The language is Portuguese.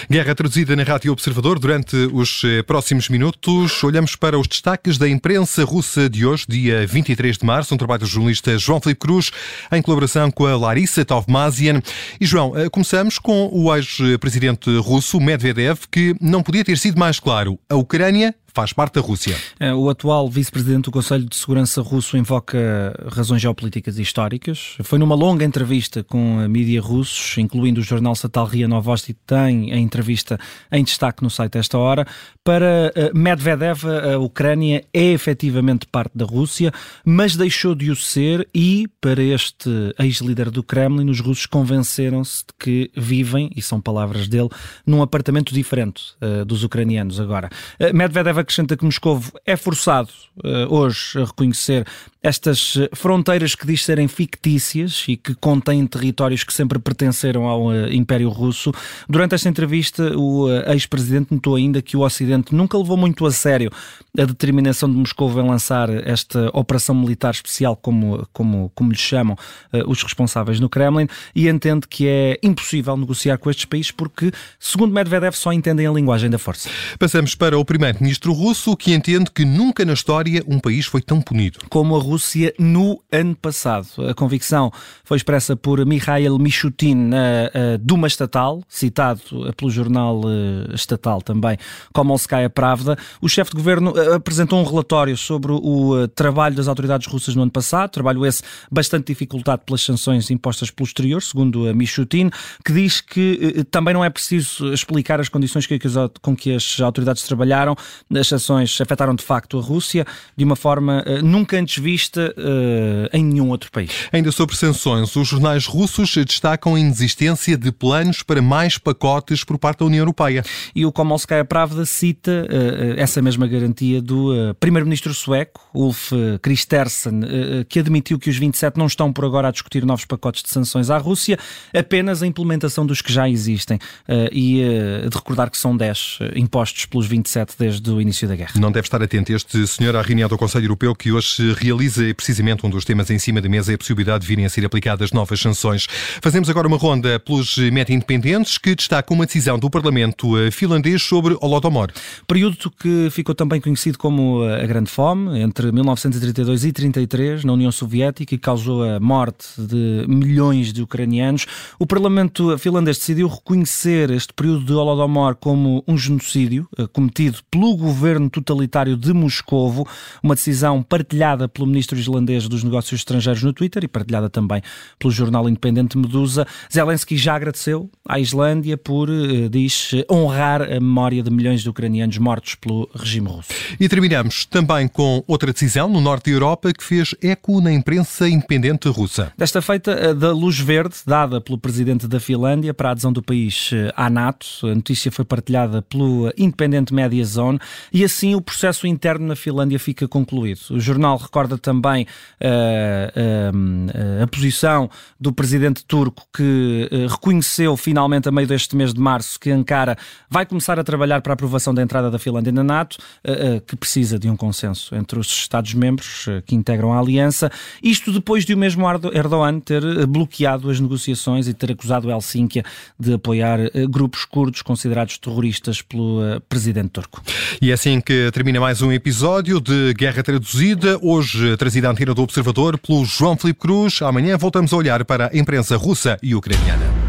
Guerra traduzida na Rádio Observador. Durante os próximos minutos, olhamos para os destaques da imprensa russa de hoje, dia 23 de março, um trabalho do jornalista João Filipe Cruz, em colaboração com a Larissa Tovmazian. E, João, começamos com o ex-presidente russo, Medvedev, que não podia ter sido mais claro. A Ucrânia faz parte da Rússia. O atual vice-presidente do Conselho de Segurança russo invoca razões geopolíticas e históricas. Foi numa longa entrevista com a mídia russos, incluindo o jornal estatal RIA Novosti, tem a entrevista em destaque no site esta hora. Para Medvedev, a Ucrânia é efetivamente parte da Rússia, mas deixou de o ser e, para este ex-líder do Kremlin, os russos convenceram-se de que vivem, e são palavras dele, num apartamento diferente dos ucranianos agora. Medvedev acrescenta que Moscovo é forçado hoje a reconhecer estas fronteiras que diz serem fictícias e que contêm territórios que sempre pertenceram ao Império Russo. Durante esta entrevista, o ex-presidente notou ainda que o Ocidente nunca levou muito a sério a determinação de Moscovo em lançar esta operação militar especial, como lhe chamam os responsáveis no Kremlin, e entende que é impossível negociar com estes países porque, segundo Medvedev, só entendem a linguagem da força. Passamos para o primeiro-ministro russo, que entende que nunca na história um país foi tão punido como a Rússia no ano passado. A convicção foi expressa por Mikhail Mishutin na Duma Estatal, citado pelo jornal estatal também, Komolskaya Pravda. O chefe de governo apresentou um relatório sobre o trabalho das autoridades russas no ano passado, trabalho esse bastante dificultado pelas sanções impostas pelo exterior, segundo a Mishutin, que diz que também não é preciso explicar as condições com que as autoridades trabalharam. As sanções afetaram de facto a Rússia de uma forma nunca antes vista em nenhum outro país. Ainda sobre sanções, os jornais russos destacam a inexistência de planos para mais pacotes por parte da União Europeia. E o Komolskaya Pravda cita essa mesma garantia do primeiro-ministro sueco, Ulf Kristersson, que admitiu que os 27 não estão por agora a discutir novos pacotes de sanções à Rússia, apenas a implementação dos que já existem. E de recordar que são 10 impostos pelos 27 desde o início da guerra. Não deve estar atento este senhor à reunião do Conselho Europeu, que hoje realiza precisamente um dos temas em cima da mesa, é a possibilidade de virem a ser aplicadas novas sanções. Fazemos agora uma ronda pelos média independentes, que destacam uma decisão do Parlamento finlandês sobre Holodomor. Período que ficou também conhecido como a Grande Fome, entre 1932 e 1933, na União Soviética, e causou a morte de milhões de ucranianos. O Parlamento finlandês decidiu reconhecer este período de Holodomor como um genocídio cometido pelo governo totalitário de Moscovo, uma decisão partilhada pelo ministro islandês dos Negócios Estrangeiros no Twitter e partilhada também pelo jornal independente Medusa. Zelensky já agradeceu à Islândia por, diz, honrar a memória de milhões de ucranianos mortos pelo regime russo. E terminamos também com outra decisão no norte da Europa que fez eco na imprensa independente russa. Desta feita, da luz verde dada pelo presidente da Finlândia para a adesão do país à NATO. A notícia foi partilhada pelo Independent Media Zone e assim o processo interno na Finlândia fica concluído. O jornal recorda também a posição do presidente turco, que reconheceu finalmente a meio deste mês de março que Ankara vai começar a trabalhar para a aprovação da entrada da Finlândia na NATO, que precisa de um consenso entre os Estados-membros que integram a aliança. Isto depois de o mesmo Erdogan ter bloqueado as negociações e ter acusado Helsínquia de apoiar grupos curdos considerados terroristas pelo presidente turco. E é assim que termina mais um episódio de Guerra Traduzida, hoje trazida à antena do Observador pelo João Filipe Cruz. Amanhã voltamos a olhar para a imprensa russa e ucraniana.